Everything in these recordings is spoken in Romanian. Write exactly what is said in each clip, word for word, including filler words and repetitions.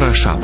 ora șapte.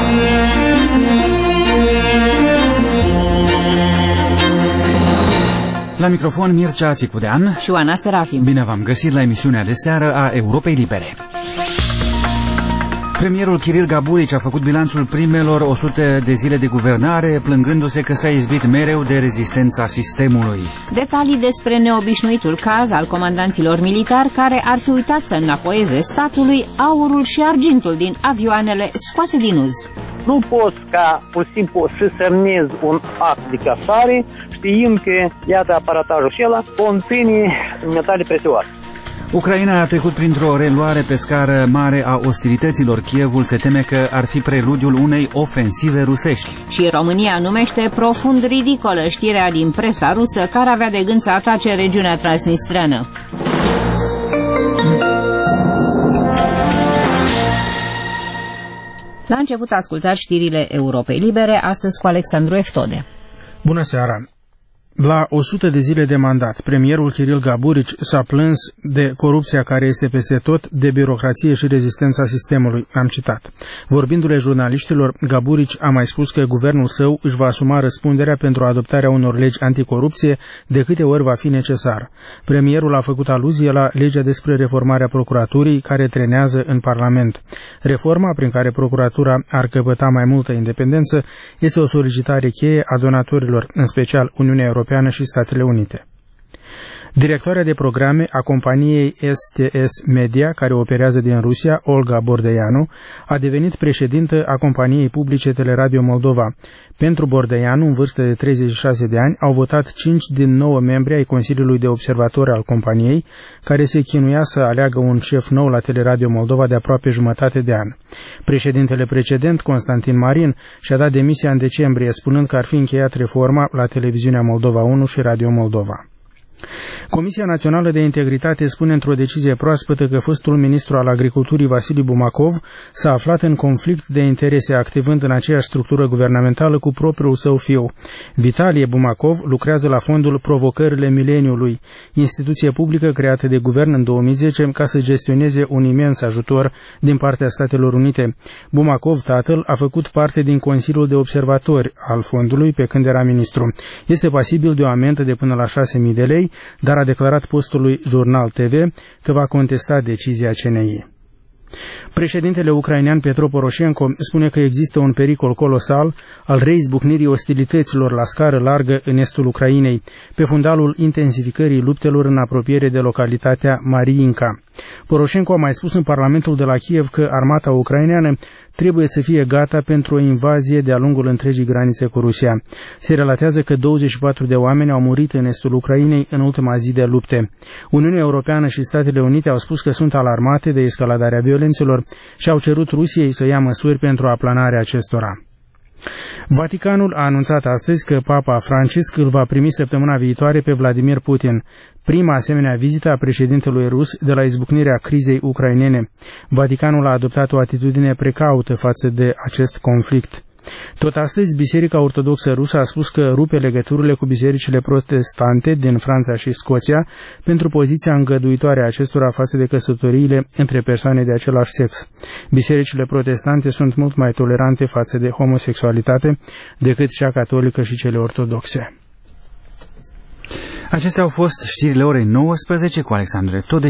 La microfon Mircea Țicudean și Oana Serafim. Bine v-am găsit la emisiunea de seară a Europei Libere. Premierul Kiril Gaburici a făcut bilanțul primelor o sută de zile de guvernare, plângându-se că s-a izbit mereu de rezistența sistemului. Detalii despre neobișnuitul caz al comandanților militari care ar fi uitat să înapoieze statului aurul și argintul din avioanele scoase din uz. Nu poți ca pur și simplu să semnezi un act de casare știind că, iată, aparatajul acela conține metale prețioase. Ucraina a trecut printr-o reluare pe scară mare a ostilităților. Kievul se teme că ar fi preludiul unei ofensive rusești. Și România numește profund ridicolă știrea din presa rusă care avea de gând să atace regiunea transnistreană. La început ascultați știrile Europei Libere, astăzi cu Alexandru Eftode. Bună seara! La o sută de zile de mandat, premierul Kiril Gaburici s-a plâns de corupția care este peste tot, de birocrație și rezistența sistemului, am citat. Vorbindu-le jurnaliștilor, Gaburici a mai spus că guvernul său își va asuma răspunderea pentru adoptarea unor legi anticorupție de câte ori va fi necesar. Premierul a făcut aluzie la legea despre reformarea procuraturii care trenează în Parlament. Reforma prin care procuratura ar căpăta mai multă independență este o solicitare cheie a donatorilor, în special Uniunea Europeană și Statele Unite. Directoarea de programe a companiei S T S Media, care operează din Rusia, Olga Bordeianu, a devenit președintă a companiei publice Teleradio Moldova. Pentru Bordeianu, în vârstă de treizeci și șase de ani, au votat cinci din nouă membri ai Consiliului de Observatori al companiei, care se chinuia să aleagă un șef nou la Teleradio Moldova de aproape jumătate de an. Președintele precedent, Constantin Marin, și-a dat demisia în decembrie, spunând că ar fi încheiat reforma la Televiziunea Moldova unu și Radio Moldova. Comisia Națională de Integritate spune într-o decizie proaspătă că fostul ministru al Agriculturii Vasili Bumakov s-a aflat în conflict de interese activând în aceeași structură guvernamentală cu propriul său fiu. Vitalie Bumakov lucrează la fondul Provocările Mileniului, instituție publică creată de guvern în două mii zece ca să gestioneze un imens ajutor din partea Statelor Unite. Bumakov, tatăl, a făcut parte din Consiliul de Observatori al fondului pe când era ministru. Este pasibil de o amendă de până la șase mii de lei, dar a declarat postului Jurnal T V că va contesta decizia C N I. Președintele ucrainean Petro Poroșenko spune că există un pericol colosal al reizbucnirii ostilităților la scară largă în estul Ucrainei, pe fundalul intensificării luptelor în apropiere de localitatea Mariinka. Poroșenko a mai spus în Parlamentul de la Kiev că armata ucraineană trebuie să fie gata pentru o invazie de-a lungul întregii granițe cu Rusia. Se relatează că douăzeci și patru de oameni au murit în estul Ucrainei în ultima zi de lupte. Uniunea Europeană și Statele Unite au spus că sunt alarmate de escaladarea violențelor și au cerut Rusiei să ia măsuri pentru aplanarea acestora. Vaticanul a anunțat astăzi că Papa Francisc îl va primi săptămâna viitoare pe Vladimir Putin, prima asemenea vizită a președintelui rus de la izbucnirea crizei ucrainene. Vaticanul a adoptat o atitudine precaută față de acest conflict. Tot astăzi, Biserica Ortodoxă Rusă a spus că rupe legăturile cu bisericile protestante din Franța și Scoția pentru poziția îngăduitoare a acestora față de căsătoriile între persoane de același sex. Bisericile protestante sunt mult mai tolerante față de homosexualitate decât cea catolică și cele ortodoxe. Acestea au fost știrile orei nouăsprezece cu Alexandru Eftode.